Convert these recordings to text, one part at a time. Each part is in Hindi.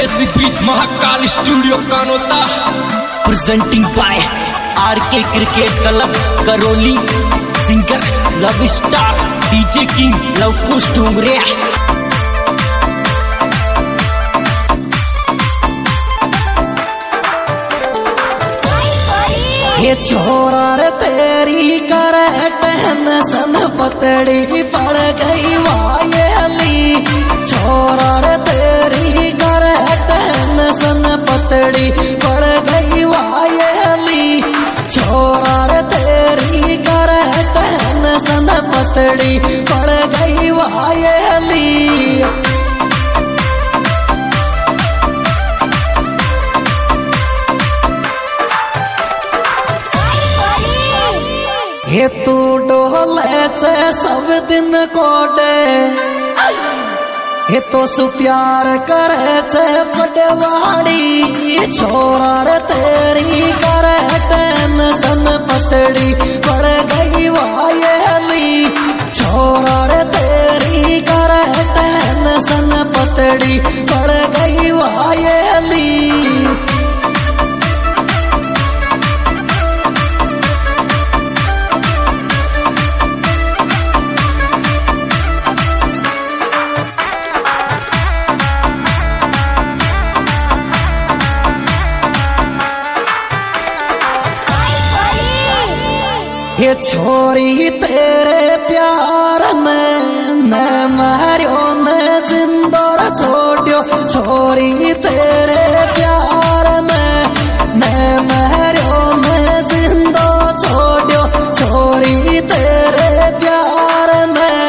देसी beat Mahakal studio Kanota presenting by RK cricket club Karauli. Singer love star DJ king Lavkush Dungre. ये छोरा रे तेरी करे टेंशन पतड़ी पड़ गई वायली। छोरा रे तेरी करे टेंशन पतड़ी पड़ गई वायली। छोरा रे तेरी करे टेंशन पतड़ी पड़ गई वायली। ये तू डोले से सब दिन कोडे ये तो सुप्यार करे से पटवाड़ी। छोरा रे तेरी करे टेंशन पतड़ी पड़ गई वायली। छोरा रे तेरी करे टेंशन पतड़ी पड़ गई वायली। ये छोरी तेरे प्यार में न मारियो न जिंदोर छोड़ियो। छोरी तेरे प्यार में न मारियो न जिंदो छोड़ियो। छोरी तेरे प्यार में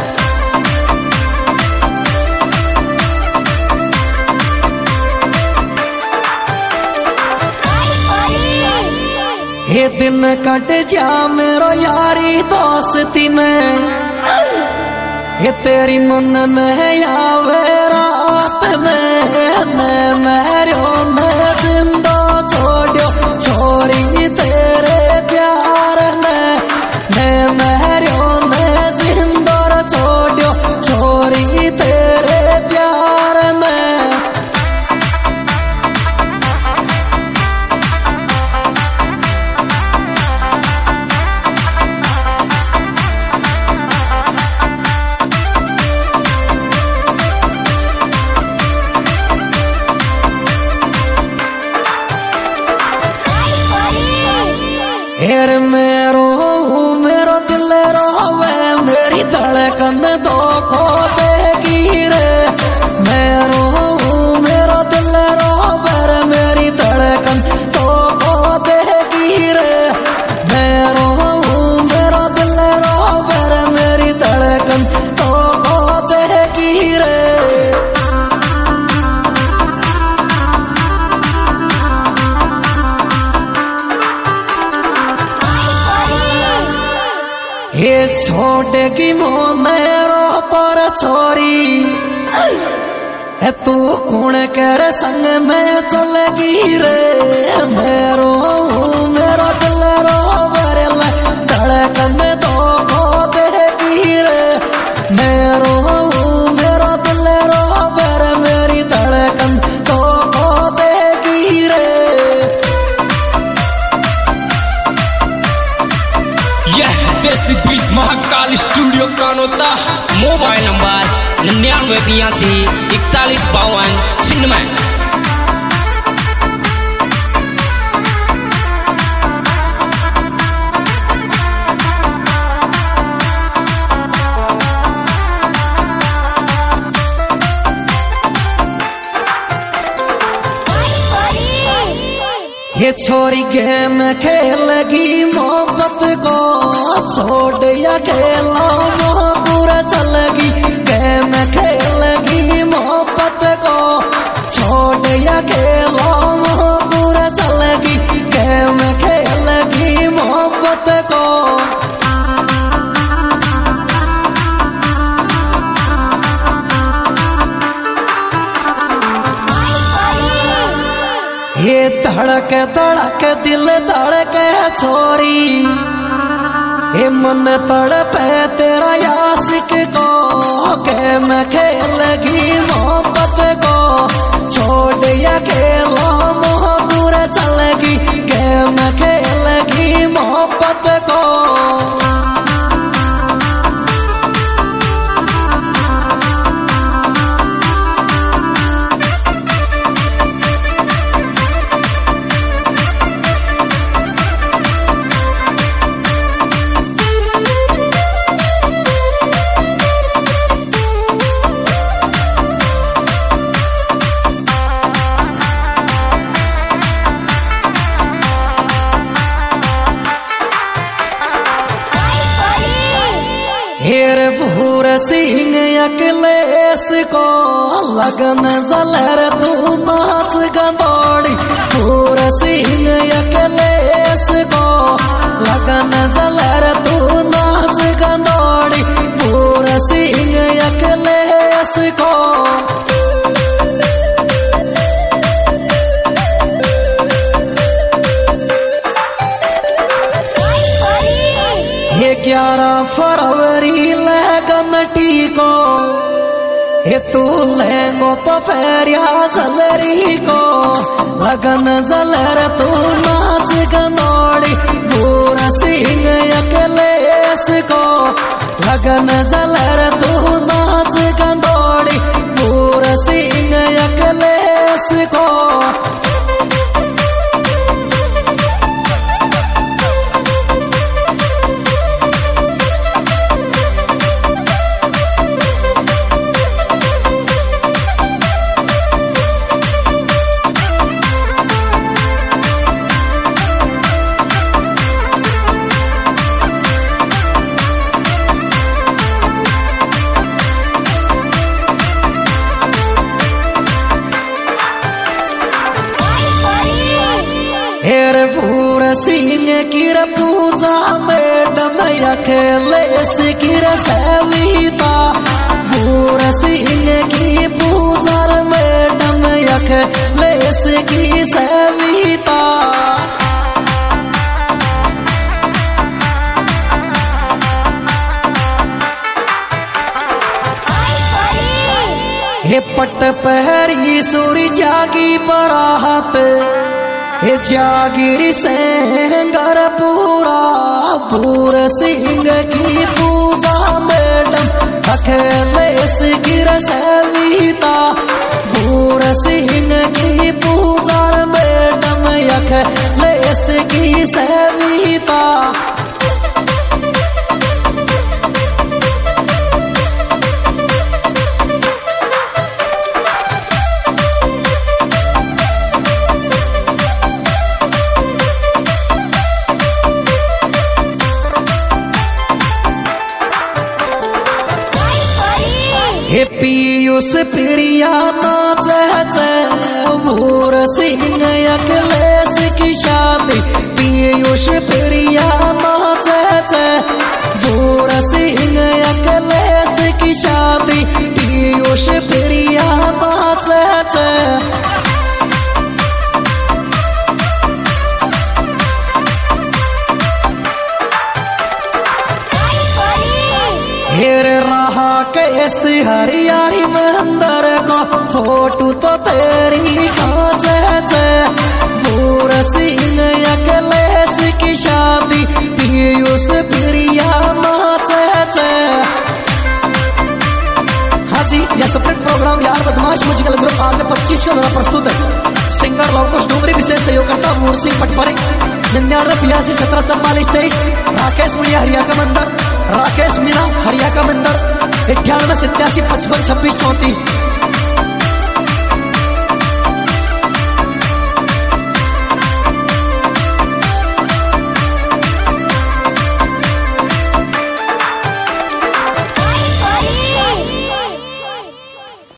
ये दिन कट जा मेरो यारी दोस्ती में। ये तेरी मन में आवे रात में मैं मरो मैं जिंदा छोड़ियो। छोरी तेरे प्यार में मैं मरो मैं जिंदा छोड़ियो। छोरी तेरे प्यार में हेर मेरो दिल रोवे मेरी धड़कन धोखो देगी रे। मेरो दिल रोवे मेरी धड़कन धोखो देगी रे। मेरो दिल रोवे मेरी धड़कन धोखो देगी रे। ये छोड़ेगी मोनेरो पर छोरी है तू कौन कर संग में चलेगी रे। मेरो दिल रोवे धड़कन धोखो देगी रे। मेरो दिल रोवे मेरी धड़कन धोखो देगी रे। Desi beat Mahakal studio Kanota. Mobile number 9982 4152 छिन्नवे। ये छोरी गेम खेलेगी मोहब्बत को छोड़ या खेलो मोहब्बत चलेगी। गेम खेलेगी मोहब्बत को छोड़ या खेलो मोहब्बत चलेगी। गेम खेलेगी मोहब्बत को ये धड़क धड़क दिल धड़के छोरी। ये मन तड़पे तेरा यासिक को। गेम खेलेगी मोहब्बत को छोड़ भूर सिंह अखिलेश को लगन जलर तू नाच गंदौड़ी भूर सिंह अखिलेश को लगन जलर तू नाच गंदौड़ी भूर सिंह अखिलेश को ये 11 फरवरी लगन टीको ये तू लेंगो तो फेरिया जलरी को लगन जलर तू नाच गनौड़ी भूर सिंह अखिलेश को लगन जलर तू नाच गनौड़ी भूर सिंह अखिलेश को हेर भूर सिंह की पूजा मैडम अखिलेश की सविता भूर सिंह की पूजा मैडम अखिलेश की सविता हे पट पहरी सूरी जागी बरात हे जागिर सेंगर पूरा भूर सिंह की पूजा मैडम अखिलेश की सविता भूर सिंह की पूजा मैडम अखिलेश की सविता हे पीयूष प्रिया नाच भूर सिंह अखिलेश की शादी पीयूष प्रिया नाच भूर सिंह अखिलेश की शादी पीयूष प्रिया नाच हेर रहा कैसी हरियारी मंदिर को फोटो तो तेरी खांच भूर सिंह अखिलेश की शादी पीयूष प्रिया नाच हाँ जी यह सेपरेट प्रोग्राम यार बदमाश म्यूजिकल ग्रुप आपके 25 के द्वारा प्रस्तुत है सिंगर लवकुश डूंगरी विशेष सहयोगकर्ता भूर सिंह पटपरे 99 राकेश मीणा हरिया का मंदिर राकेश मीणा हरिया का मंदिर 98 87 55 26 34